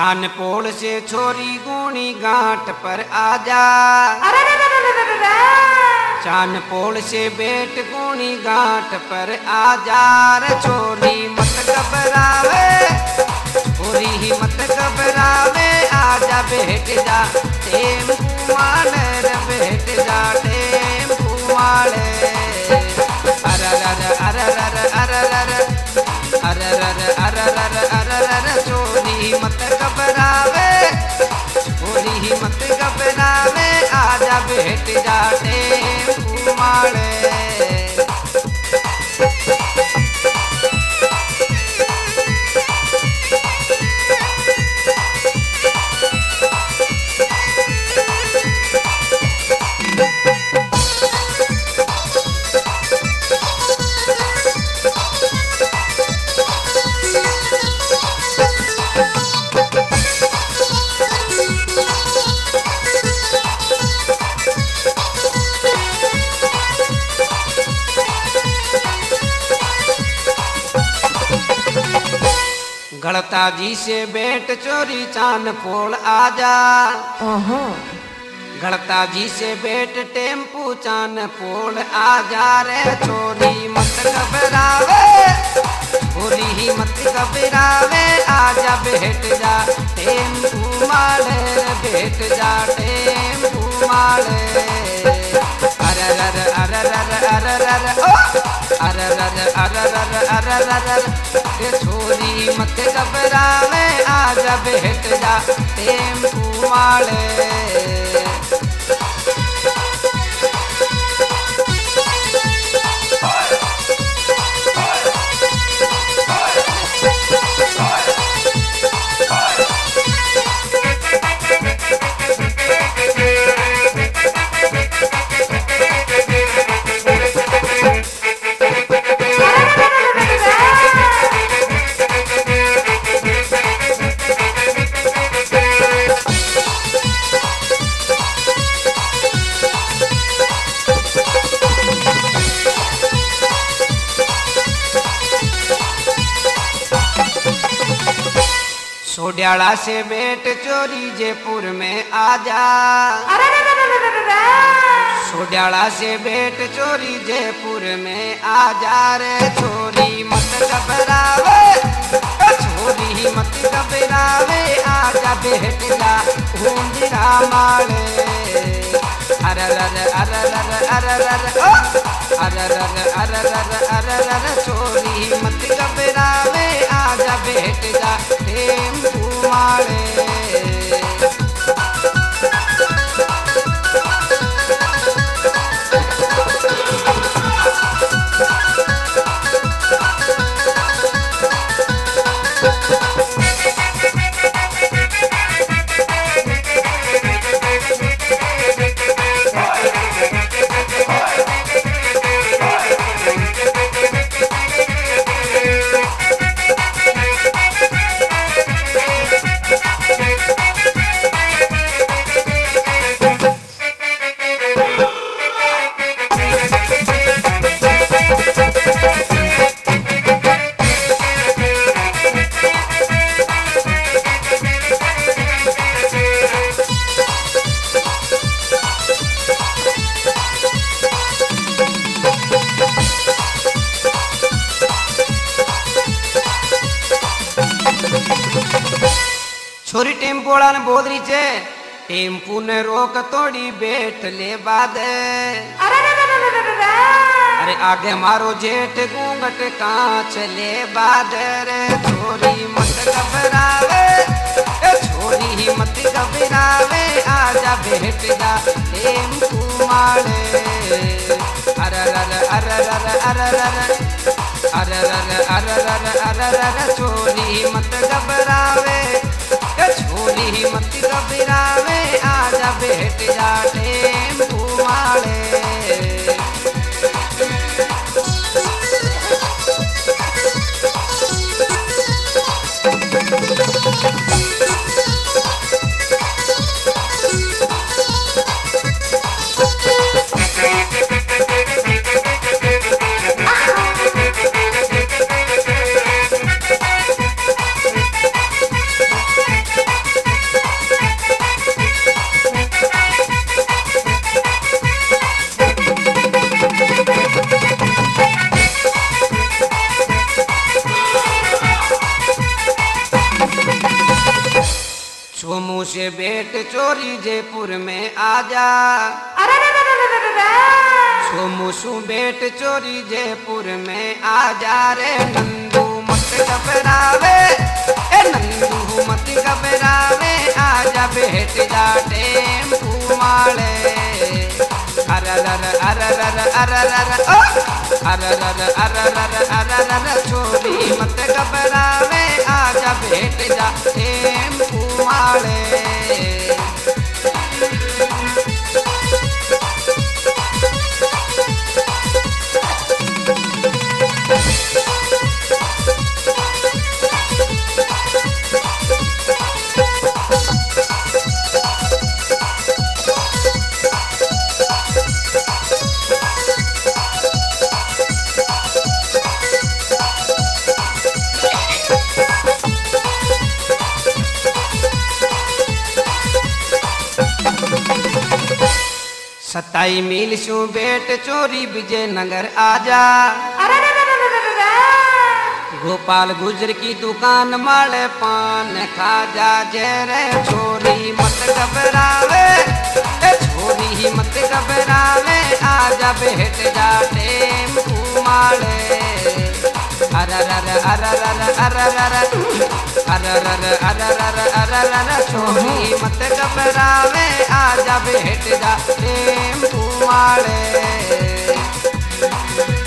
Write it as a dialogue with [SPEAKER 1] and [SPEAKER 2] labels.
[SPEAKER 1] चान पोल से छोरी गुणी गांठ पर आजा। चान पोल से बेट गुणी गांठ पर आजा रे छोरी मत घबरावे, छोरी ही मत घबरावे आजा बेट जा टेम्पू माले रे बेट जा टेम्पू माले। अररर अररर अररर अररर अररर अररर छोरी मत घबरावे, छोरी ही मत घबरावे आजा बेट जा टेम्पू माले। गलता जी से बेट चोरी चान पोल आजा। गलता जी से बेट टेम्पू चान पोल आजा रे चोरी मत घबरावे, छोरी ही मत घबरावे आजा बेट जा टेम्पू माले रे बेट जा टेम्पू माले। अररर अररर अररर ओ अररर अररर अररर ये छोरी मत घबरावे आजा बेट जा टेम्पू माले। सोड्याला से बेट चोरी जयपुर में आजा। सोड्याला से बेट चोरी जयपुर में आजा रे छोरी मत घबरावे, छोरी ही मत घबरावे आजा बेट जा ऊंधिरा माले। अररर अररर अररर ओ अररर अररर अररर छोरी मत घबरावे आजा बेट जा टेम्पू माले। छोरी टेम्पू वाला ने बोल रही छे टेम्पू ने रोक तोड़ी बेट ले बाद। अरे आगे मारो जेठ घूंघट कांच ले बाद रे छोरी मत घबरावे, छोरी ही मत घबरावे आजा बेट जा टेम्पू माले। अररर अररर अररर अररर अररर अररर छोरी मत घबरावे, छोरी ही मत घबरावे आजा बेट जा टेम्पू माले। चोरी जयपुर में आजा। सोमूसू बेट चोरी जयपुर में आजा रे नंदू मत घबरावे, ए नंदू मत घबरावे, आजा बेट जा टेम्पू वाले। अररर अररर अररर ओ अररर अररर अररर चोरी मत घबरावे, आजा बेट जा टेम्पू वाले। सताई मील शू बेट चोरी विजयनगर आजा। गोपाल गुजर की दुकान माले पान खा जा जेरे छोरी मत घबरावे, छोरी मत घबरावे, आजा बेट जा टेम्पू माले। अररर अररर अररर अररर अररर अररर छोरी मत घबरावे, आजा बेट जा टेम्पू वाले।